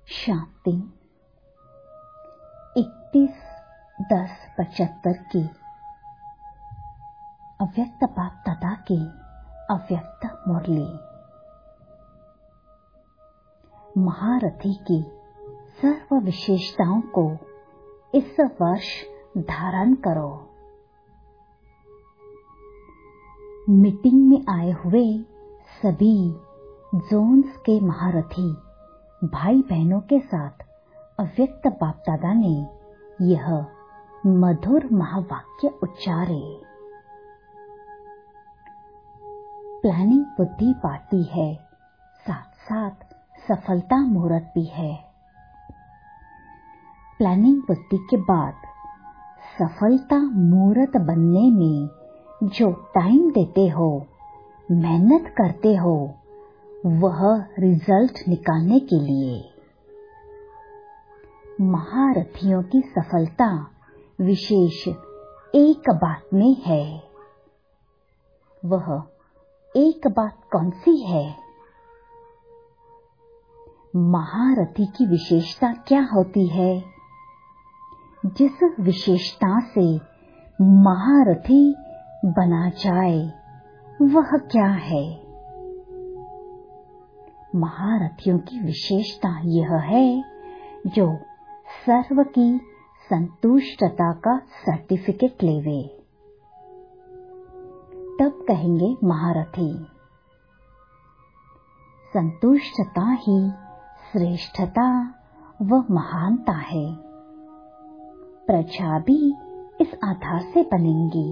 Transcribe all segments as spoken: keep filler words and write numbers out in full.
शांति इकतीस दस पचहत्तर की अव्यक्त बाप दादा की अव्यक्त मुरली। महारथी की सर्व विशेषताओं को इस वर्ष धारण करो। मीटिंग में आए हुए सभी जोन्स के महारथी भाई बहनों के साथ अव्यक्त बाप दादा ने यह मधुर महावाक्य उच्चारे। प्लानिंग बुद्धि पाती है, साथ साथ सफलता मुहूर्त भी है। प्लानिंग बुद्धि के बाद सफलता मुहूर्त बनने में जो टाइम देते हो, मेहनत करते हो, वह रिजल्ट निकालने के लिए। महारथियों की सफलता विशेष एक बात में है। वह एक बात कौन सी है? महारथी की विशेषता क्या होती है? जिस विशेषता से महारथी बना जाए वह क्या है? महारथियों की विशेषता यह है जो सर्व की संतुष्टता का सर्टिफिकेट लेवे। तब कहेंगे महारथी। संतुष्टता ही श्रेष्ठता व महानता है। प्रजा भी इस आधार से बनेंगी।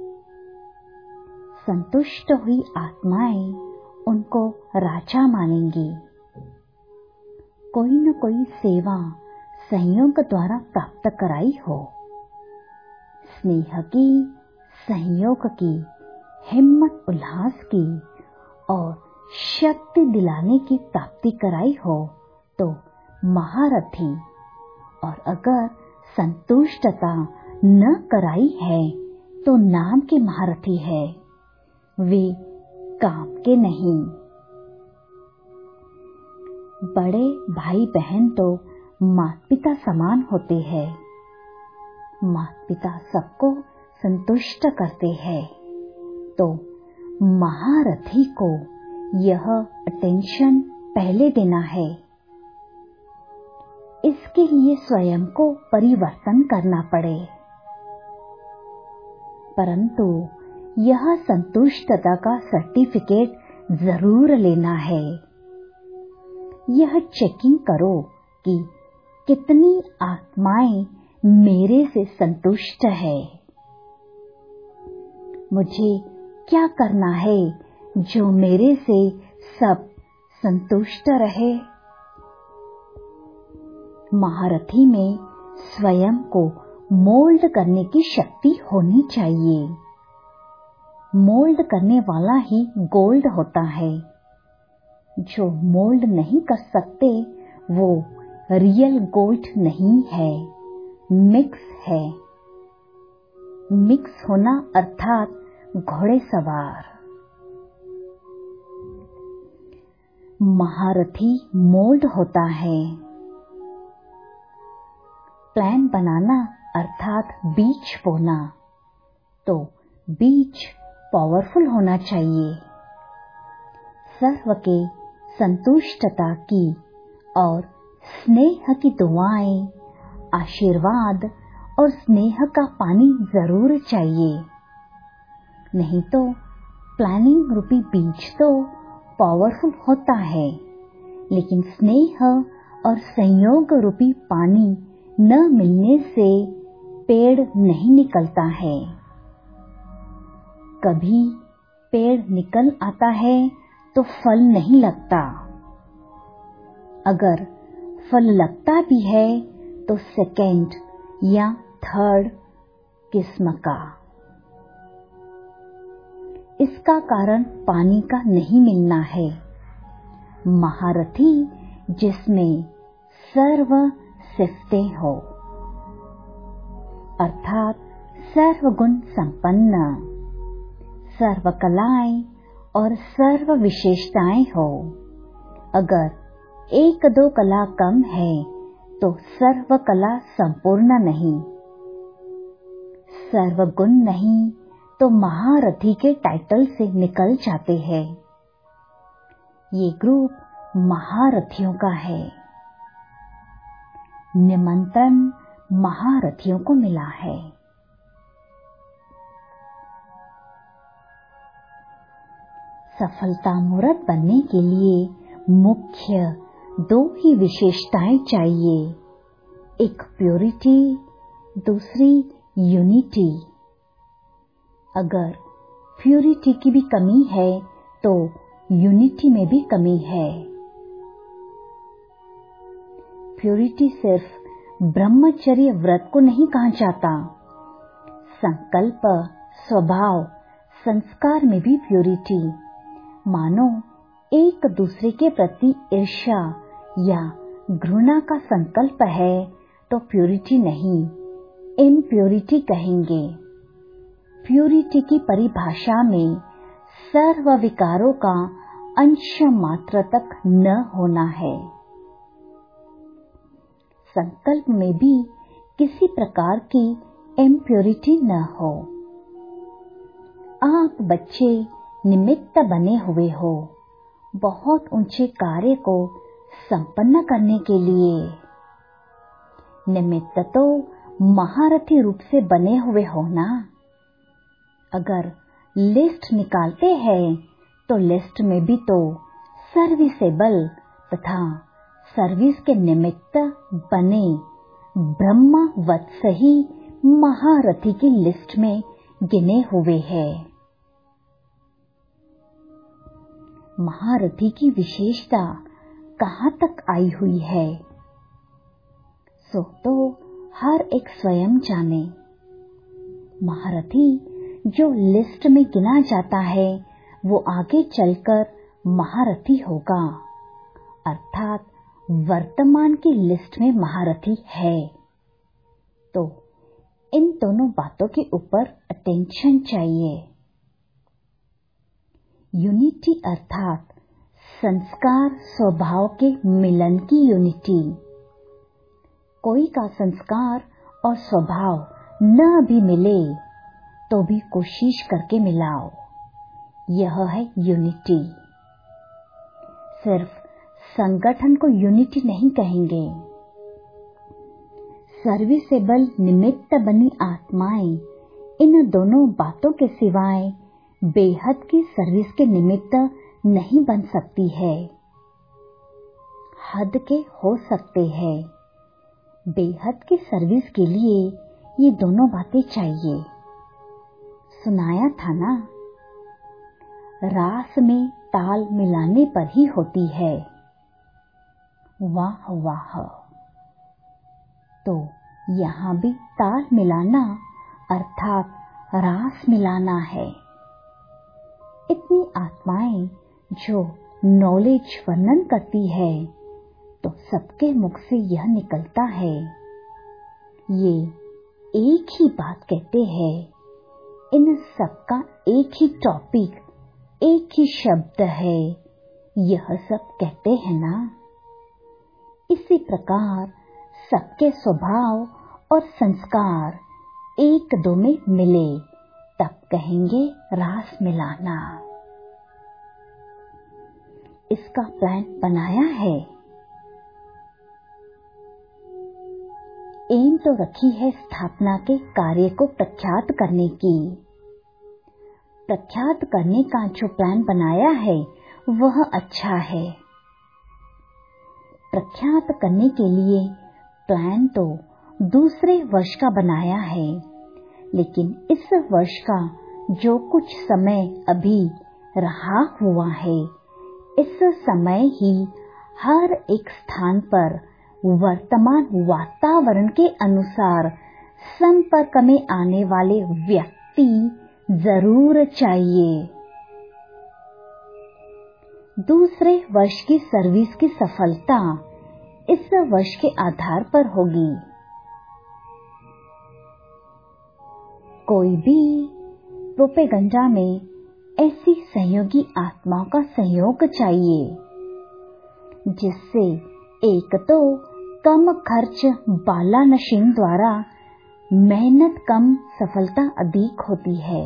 संतुष्ट हुई आत्माएं उनको राजा मानेंगी। कोई न कोई सेवा संयोग द्वारा प्राप्त कराई हो, स्नेह की, सहयोग की, हिम्मत उल्लास की और शक्ति दिलाने की प्राप्ति कराई हो तो महारथी, और अगर संतुष्टता न कराई है तो नाम के महारथी है, वे काम के नहीं। बड़े भाई बहन तो माता पिता समान होते हैं। माता पिता सबको संतुष्ट करते हैं, तो महारथी को यह अटेंशन पहले देना है। इसके लिए स्वयं को परिवर्तन करना पड़े। परंतु यह संतुष्टता का सर्टिफिकेट जरूर लेना है। यह चेकिंग करो कि कितनी आत्माएं मेरे से संतुष्ट है। मुझे क्या करना है जो मेरे से सब संतुष्ट रहे? महारथी में स्वयं को मोल्ड करने की शक्ति होनी चाहिए। मोल्ड करने वाला ही गोल्ड होता है। जो मोल्ड नहीं कर सकते वो रियल गोल्ड नहीं है, मिक्स है। मिक्स होना अर्थात घोड़े सवार। महारथी मोल्ड होता है। प्लान बनाना अर्थात बीज बोना, तो बीज पावरफुल होना चाहिए। सर्व के संतुष्टता की और स्नेह की दुआएं, आशीर्वाद और स्नेह का पानी जरूर चाहिए। नहीं तो प्लानिंग रूपी बीज तो पावरफुल होता है, लेकिन स्नेह और संयोग रूपी पानी न मिलने से पेड़ नहीं निकलता है। कभी पेड़ निकल आता है तो फल नहीं लगता। अगर फल लगता भी है तो सेकेंड या थर्ड किस्म का। इसका कारण पानी का नहीं मिलना है। महारथी जिसमें सर्व सिफतें हो, अर्थात सर्वगुण संपन्न, सर्व कलाएं और सर्व विशेषताएं हो। अगर एक दो कला कम है तो सर्व कला संपूर्ण नहीं, सर्वगुण नहीं तो महारथी के टाइटल से निकल जाते हैं। ये ग्रुप महारथियों का है। निमंत्रण महारथियों को मिला है। सफलता मूर्त बनने के लिए मुख्य दो ही विशेषताएं चाहिए, एक प्योरिटी, दूसरी यूनिटी। अगर प्योरिटी की भी कमी है तो यूनिटी में भी कमी है। प्योरिटी सिर्फ ब्रह्मचर्य व्रत को नहीं कहा जाता, संकल्प, स्वभाव, संस्कार में भी प्योरिटी। मानो एक दूसरे के प्रति ईर्ष्या या घृणा का संकल्प है तो प्योरिटी नहीं, इम्प्योरिटी कहेंगे। प्योरिटी की परिभाषा में सर्व विकारों का अंश मात्र तक न होना है। संकल्प में भी किसी प्रकार की इम्प्योरिटी न हो। आप बच्चे निमित्त बने हुए हो बहुत ऊंचे कार्य को संपन्न करने के लिए। निमित्त तो महारथी रूप से बने हुए हो ना। अगर लिस्ट निकालते हैं तो लिस्ट में भी तो सर्विसेबल तथा सर्विस के निमित्त बने ब्रह्मा वत्स ही महारथी की लिस्ट में गिने हुए हैं। महारथी की विशेषता कहाँ तक आई हुई है सो तो हर एक स्वयं जाने। महारथी जो लिस्ट में गिना जाता है वो आगे चलकर महारथी होगा, अर्थात वर्तमान की लिस्ट में महारथी है। तो इन दोनों बातों के ऊपर अटेंशन चाहिए। यूनिटी अर्थात संस्कार स्वभाव के मिलन की यूनिटी। कोई का संस्कार और स्वभाव न भी मिले तो भी कोशिश करके मिलाओ, यह है यूनिटी। सिर्फ संगठन को यूनिटी नहीं कहेंगे। सर्विसेबल निमित्त बनी आत्माएं इन दोनों बातों के सिवाय बेहद की सर्विस के निमित्त नहीं बन सकती है। हद के हो सकते हैं, बेहद की सर्विस के लिए ये दोनों बातें चाहिए। सुनाया था ना, रास में ताल मिलाने पर ही होती है। वाह वाह। तो यहाँ भी ताल मिलाना अर्थात रास मिलाना है। इतनी आत्माएं जो नॉलेज वर्णन करती है तो सबके मुख से यह निकलता है, ये एक ही बात कहते हैं। इन सबका एक ही टॉपिक, एक ही शब्द है, यह सब कहते हैं ना। इसी प्रकार सबके स्वभाव और संस्कार एक दो में मिले तब कहेंगे रास मिलाना। इसका प्लान बनाया है। एम तो रखी है स्थापना के कार्य को प्रख्यात करने की। प्रख्यात करने का जो प्लान बनाया है वह अच्छा है। प्रख्यात करने के लिए प्लान तो दूसरे वर्ष का बनाया है, लेकिन इस वर्ष का जो कुछ समय अभी रहा हुआ है, इस समय ही हर एक स्थान पर वर्तमान वातावरण के अनुसार संपर्क में आने वाले व्यक्ति जरूर चाहिए। दूसरे वर्ष की सर्विस की सफलता इस वर्ष के आधार पर होगी। कोई भी प्रोपेगेंडा में ऐसी सहयोगी आत्माओं का सहयोग चाहिए। जिससे एक तो कम खर्च बाला नशीन द्वारा मेहनत कम सफलता अधिक होती है।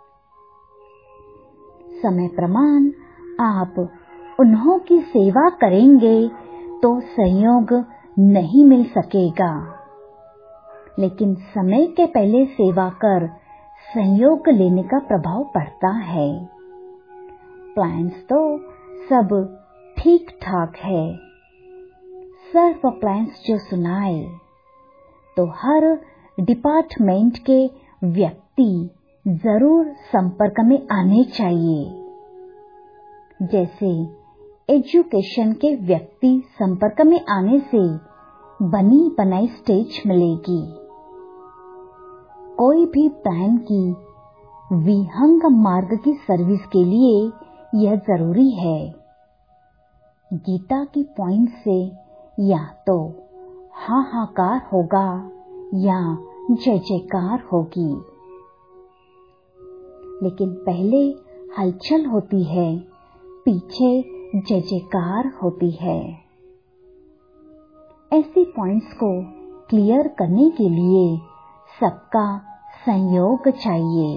समय प्रमाण आप उन्हों की सेवा करेंगे तो सहयोग नहीं मिल सकेगा, लेकिन समय के पहले सेवा कर सहयोग लेने का प्रभाव पड़ता है। प्लान्स तो सब ठीक ठाक है, सिर्फ प्लान्स जो सुनाए तो हर डिपार्टमेंट के व्यक्ति जरूर संपर्क में आने चाहिए। जैसे एजुकेशन के व्यक्ति संपर्क में आने से बनी बनाई स्टेज मिलेगी। कोई भी प्लान की विहंग मार्ग की सर्विस के लिए यह जरूरी है। गीता की पॉइंट से या तो हाहाकार होगा या जय जयकार होगी, लेकिन पहले हलचल होती है, पीछे जय जयकार होती है। ऐसे पॉइंट्स को क्लियर करने के लिए सबका सहयोग चाहिए।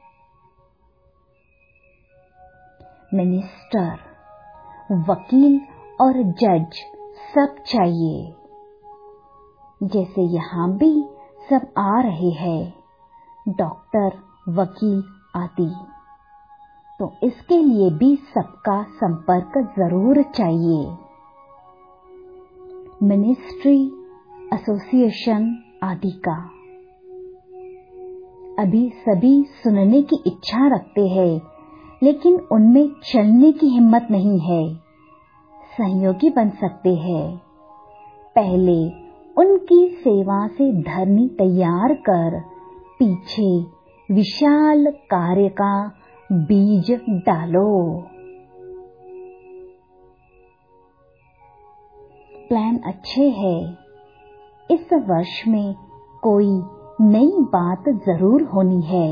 मिनिस्टर, वकील और जज सब चाहिए। जैसे यहाँ भी सब आ रहे हैं, डॉक्टर, वकील आदि, तो इसके लिए भी सबका संपर्क जरूर चाहिए। मिनिस्ट्री, एसोसिएशन आदि का अभी सभी सुनने की इच्छा रखते हैं, लेकिन उनमें चलने की हिम्मत नहीं है। सहयोगी बन सकते हैं। पहले उनकी सेवा से धरनी तैयार कर पीछे विशाल कार्य का बीज डालो। प्लान अच्छे हैं। इस वर्ष में कोई नई बात जरूर होनी है।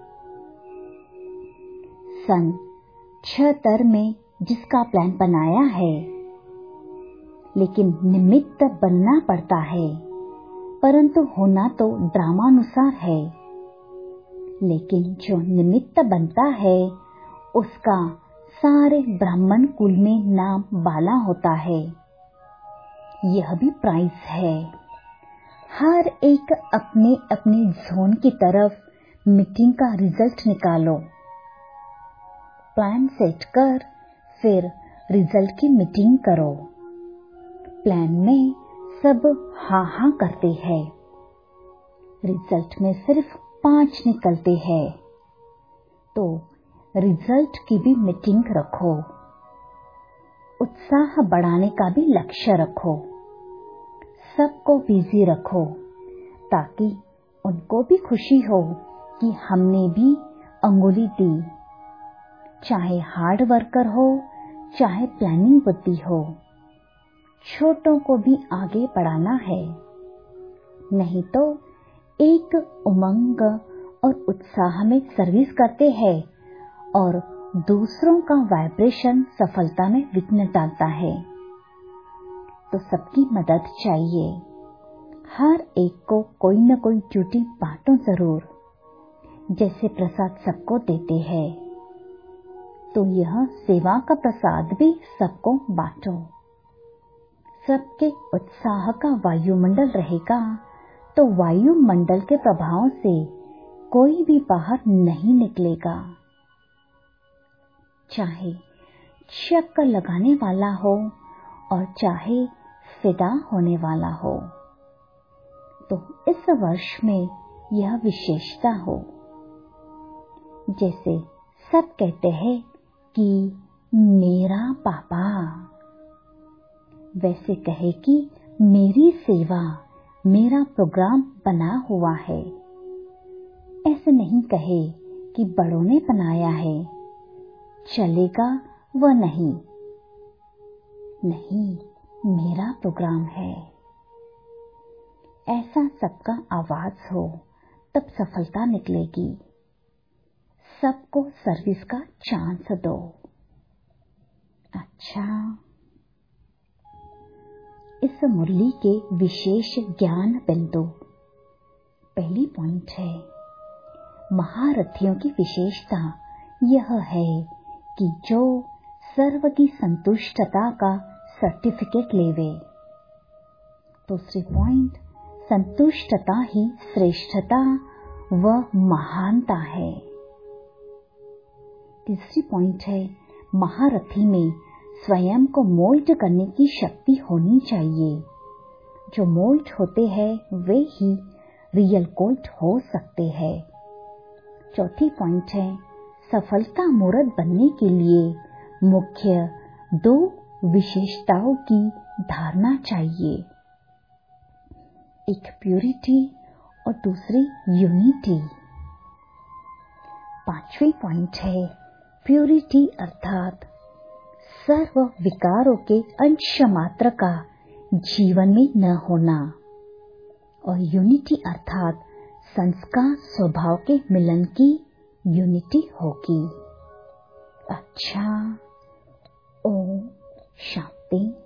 सन छिहत्तर में जिसका प्लान बनाया है, लेकिन निमित्त बनना पड़ता है, परंतु होना तो ड्रामानुसार है। लेकिन जो निमित्त बनता है उसका सारे ब्राह्मण कुल में नाम बाला होता है। यह भी प्राइज है। हर एक अपने अपने जोन की तरफ मीटिंग का रिजल्ट निकालो। प्लान सेट कर फिर रिजल्ट की मीटिंग करो। प्लान में सब हाँ हाँ करते हैं, रिजल्ट में सिर्फ पांच निकलते हैं, तो रिजल्ट की भी मीटिंग रखो। उत्साह बढ़ाने का भी लक्ष्य रखो। सबको बिजी रखो ताकि उनको भी खुशी हो कि हमने भी अंगुली दी। चाहे हार्ड वर्कर हो, चाहे प्लानिंग बुद्धि हो, छोटों को भी आगे बढ़ाना है। नहीं तो एक उमंग और उत्साह में सर्विस करते हैं और दूसरों का वाइब्रेशन सफलता में विघ्न डालता है। तो सबकी मदद चाहिए। हर एक को कोई न कोई ड्यूटी बांटो जरूर। जैसे प्रसाद सबको देते हैं, तो यह सेवा का प्रसाद भी सबको बांटो। सबके उत्साह का वायुमंडल रहेगा तो वायुमंडल के प्रभाव से कोई भी बाहर नहीं निकलेगा। चाहे चक्कर लगाने वाला हो और चाहे फिदा होने वाला हो, तो इस वर्ष में यह विशेषता हो। जैसे सब कहते हैं कि मेरा पापा, वैसे कहे कि मेरी सेवा, मेरा प्रोग्राम बना हुआ है। ऐसे नहीं कहे कि बड़ों ने बनाया है, चलेगा वह नहीं। नहीं, मेरा प्रोग्राम है। ऐसा सबका आवाज हो तब सफलता निकलेगी। सबको सर्विस का चांस दो। अच्छा, मुरली के विशेष ज्ञान बिंदु। पहली पॉइंट है, महारथियों की विशेषता यह है कि जो सर्व की संतुष्टता का सर्टिफिकेट लेवे। दूसरी पॉइंट, संतुष्टता ही श्रेष्ठता व महानता है। तीसरी पॉइंट है, महारथी में स्वयं को मोल्ड करने की शक्ति होनी चाहिए। जो मोल्ड होते हैं वे ही रियल गोल्ड हो सकते हैं। चौथी पॉइंट है, सफलता मूर्त बनने के लिए मुख्य दो विशेषताओं की धारणा चाहिए, एक प्यूरिटी और दूसरी यूनिटी। पांचवी पॉइंट है, प्यूरिटी अर्थात सर्व विकारों के अंश मात्र का जीवन में न होना, और यूनिटी अर्थात संस्कार स्वभाव के मिलन की यूनिटी होगी। अच्छा, ओम शांति।